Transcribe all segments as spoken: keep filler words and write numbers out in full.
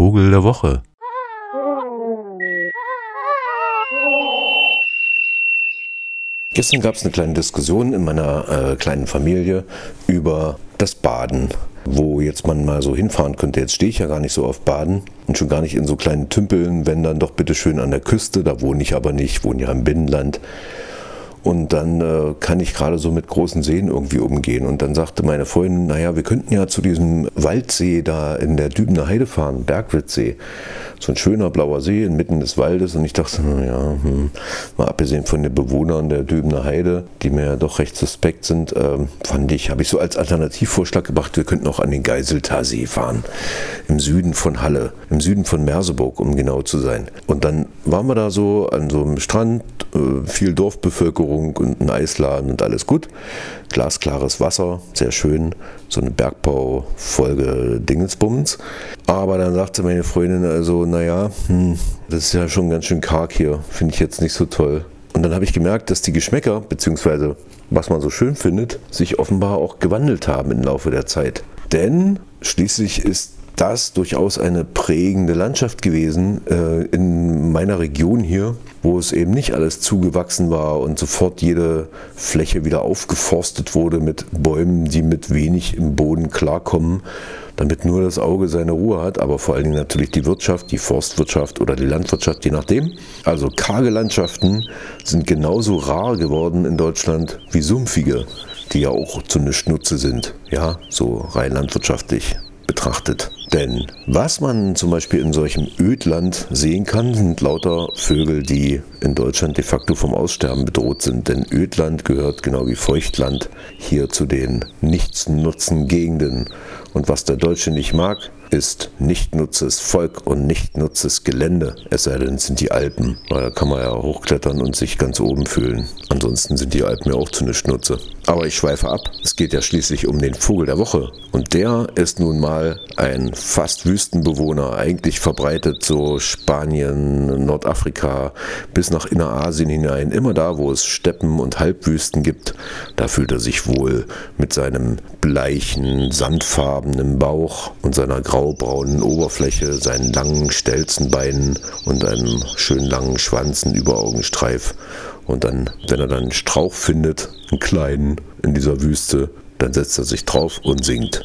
Vogel der Woche. Gestern gab es eine kleine Diskussion in meiner äh, kleinen Familie über das Baden, wo jetzt man mal so hinfahren könnte. Jetzt stehe ich ja gar nicht so auf Baden und schon gar nicht in so kleinen Tümpeln, wenn dann doch bitte schön an der Küste, da wohne ich aber nicht, wohne ja im Binnenland. Und dann äh, kann ich gerade so mit großen Seen irgendwie umgehen. Und dann sagte meine Freundin, naja, wir könnten ja zu diesem Waldsee da in der Dübener Heide fahren, Bergwitzsee. So ein schöner blauer See inmitten des Waldes. Und ich dachte, naja, hm, mal abgesehen von den Bewohnern der Dübener Heide, die mir ja doch recht suspekt sind, äh, fand ich, habe ich so als Alternativvorschlag gebracht, wir könnten auch an den Geiseltarsee fahren. Im Süden von Halle, im Süden von Merseburg, um genau zu sein. Und dann waren wir da so an so einem Strand, äh, viel Dorfbevölkerung und ein Eisladen und alles gut. Glasklares Wasser, sehr schön. So eine Bergbaufolge Dingensbummens. Aber dann sagte meine Freundin also, naja, hm, das ist ja schon ganz schön karg hier. Finde ich jetzt nicht so toll. Und dann habe ich gemerkt, dass die Geschmäcker, beziehungsweise was man so schön findet, sich offenbar auch gewandelt haben im Laufe der Zeit. Denn schließlich ist das durchaus eine prägende Landschaft gewesen äh, in meiner Region hier, wo es eben nicht alles zugewachsen war und sofort jede Fläche wieder aufgeforstet wurde mit Bäumen, die mit wenig im Boden klarkommen, damit nur das Auge seine Ruhe hat, aber vor allen Dingen natürlich die Wirtschaft, die Forstwirtschaft oder die Landwirtschaft, je nachdem. Also karge Landschaften sind genauso rar geworden in Deutschland wie sumpfige, die ja auch zu nichts Nutze sind, ja, so rein landwirtschaftlich betrachtet. Denn was man zum Beispiel in solchem Ödland sehen kann, sind lauter Vögel, die in Deutschland de facto vom Aussterben bedroht sind. Denn Ödland gehört genau wie Feuchtland hier zu den Nichtsnutzen-Gegenden. Und was der Deutsche nicht mag, ist nichtnutzes Volk und nichtnutzes Gelände. Es sei denn, es sind die Alpen, weil da kann man ja hochklettern und sich ganz oben fühlen. Ansonsten sind die Alpen ja auch zu nichts Nutze. Aber ich schweife ab. Es geht ja schließlich um den Vogel der Woche. Und der ist nun mal ein fast Wüstenbewohner, eigentlich verbreitet so Spanien, Nordafrika bis nach Innerasien hinein. Immer da, wo es Steppen und Halbwüsten gibt, da fühlt er sich wohl mit seinem bleichen, sandfarbenen Bauch und seiner graubraunen Oberfläche, seinen langen Stelzenbeinen und einem schön langen Schwanz, einen Überaugenstreif. Und dann, wenn er dann einen Strauch findet, einen kleinen in dieser Wüste, dann setzt er sich drauf und singt.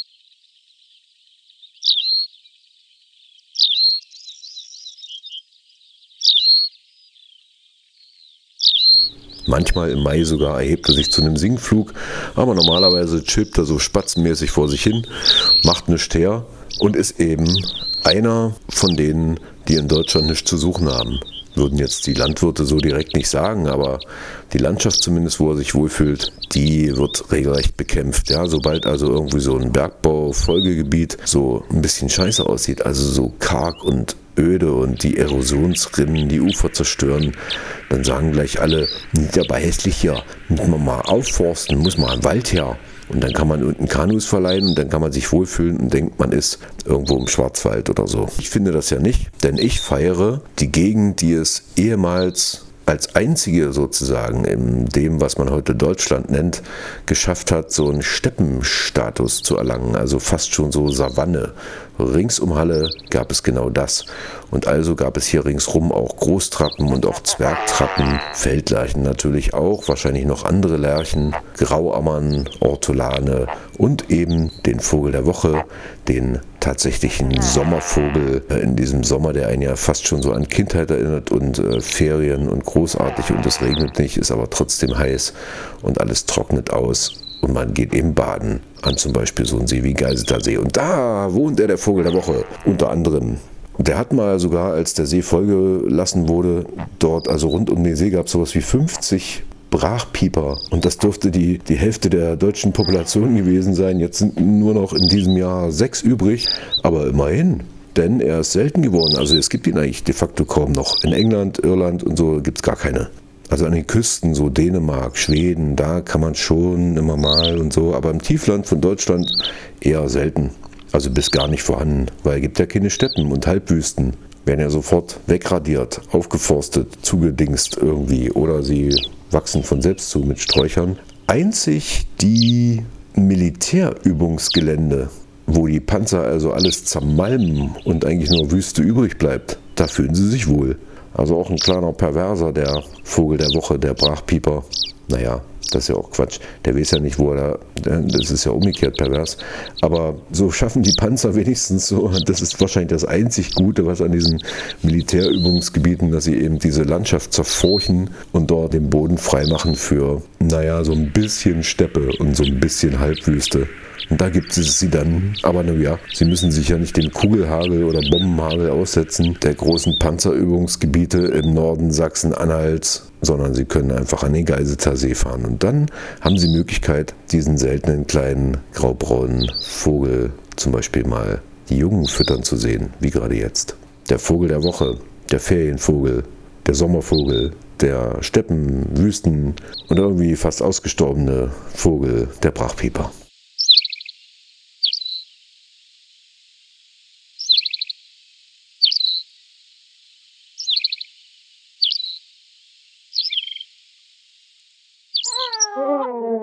Manchmal im Mai sogar erhebt er sich zu einem Singflug, aber normalerweise chillt er so spatzenmäßig vor sich hin, macht nichts her und ist eben einer von denen, die in Deutschland nichts zu suchen haben. Würden jetzt die Landwirte so direkt nicht sagen, aber die Landschaft zumindest, wo er sich wohlfühlt, die wird regelrecht bekämpft. Ja, sobald also irgendwie so ein Bergbau-Folgegebiet so ein bisschen scheiße aussieht, also so karg und öde und die Erosionsrinnen die Ufer zerstören, dann sagen gleich alle, nicht aber hässlich hier, muss man mal aufforsten, muss mal am Wald her. Und dann kann man unten Kanus verleihen und dann kann man sich wohlfühlen und denkt, man ist irgendwo im Schwarzwald oder so. Ich finde das ja nicht, denn ich feiere die Gegend, die es ehemals als einzige sozusagen in dem, was man heute Deutschland nennt, geschafft hat, so einen Steppenstatus zu erlangen, also fast schon so Savanne. Rings um Halle gab es genau das. Und also gab es hier ringsrum auch Großtrappen und auch Zwergtrappen, Feldlerchen natürlich auch, wahrscheinlich noch andere Lerchen, Grauammern, Ortolane und eben den Vogel der Woche, den tatsächlichen Sommervogel in diesem Sommer, der einen ja fast schon so an Kindheit erinnert und äh, Ferien und großartig und es regnet nicht, ist aber trotzdem heiß und alles trocknet aus. Und man geht eben baden an zum Beispiel so einen See wie Geiselter See. Und da wohnt er, der Vogel der Woche, unter anderem. Und der hat mal sogar, als der See vollgelassen wurde, dort, also rund um den See gab es sowas wie fünfzig Brachpieper. Und das dürfte die, die Hälfte der deutschen Population gewesen sein. Jetzt sind nur noch in diesem Jahr sechs übrig. Aber immerhin. Denn er ist selten geworden. Also es gibt ihn eigentlich de facto kaum noch. In England, Irland und so gibt es gar keine. Also an den Küsten, so Dänemark, Schweden, da kann man schon immer mal und so, aber im Tiefland von Deutschland eher selten. Also bis gar nicht vorhanden, weil es gibt ja keine Steppen und Halbwüsten. Werden ja sofort wegradiert, aufgeforstet, zugedingst irgendwie oder sie wachsen von selbst zu mit Sträuchern. Einzig die Militärübungsgelände wo die Panzer also alles zermalmen und eigentlich nur Wüste übrig bleibt, da fühlen sie sich wohl. Also auch ein kleiner Perverser, der Vogel der Woche, der Brachpieper. Naja, das ist ja auch Quatsch. Der weiß ja nicht, wo er da, das ist ja umgekehrt pervers. Aber so schaffen die Panzer wenigstens so, das ist wahrscheinlich das einzig Gute, was an diesen Militärübungsgebieten, dass sie eben diese Landschaft zerfurchen und dort den Boden freimachen für, naja, so ein bisschen Steppe und so ein bisschen Halbwüste. Und da gibt es sie dann, aber naja, sie müssen sich ja nicht dem Kugelhagel oder Bombenhagel aussetzen, der großen Panzerübungsgebiete im Norden Sachsen-Anhalts, sondern sie können einfach an den Geiselter See fahren. Und dann haben sie Möglichkeit, diesen seltenen kleinen graubraunen Vogel zum Beispiel mal die Jungen füttern zu sehen, wie gerade jetzt. Der Vogel der Woche, der Ferienvogel, der Sommervogel, der Steppen, Wüsten und irgendwie fast ausgestorbene Vogel, der Brachpieper. Oh.